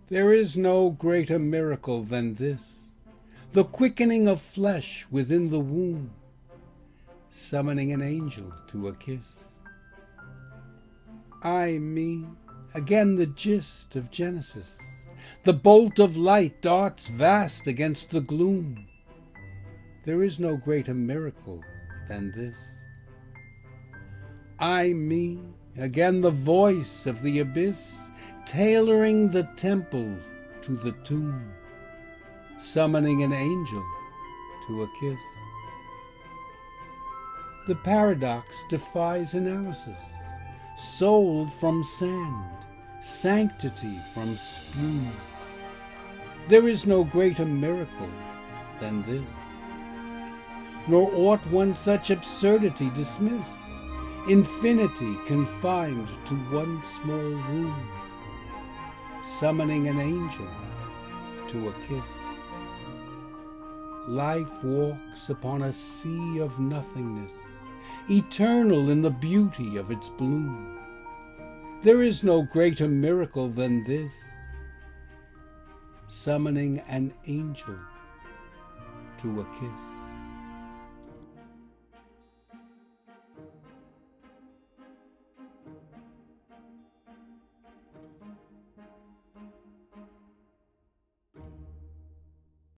There is no greater miracle than this, the quickening of flesh within the womb, summoning an angel to a kiss. I mean, again the gist of Genesis, the bolt of light darts vast against the gloom. There is no greater miracle than this. I mean, again the voice of the abyss, tailoring the temple to the tomb, summoning an angel to a kiss. The paradox defies analysis. Soul from sand, sanctity from spume. There is no greater miracle than this. Nor ought one such absurdity dismiss, infinity confined to one small room, summoning an angel to a kiss. Life walks upon a sea of nothingness, eternal in the beauty of its bloom. There is no greater miracle than this, summoning an angel to a kiss.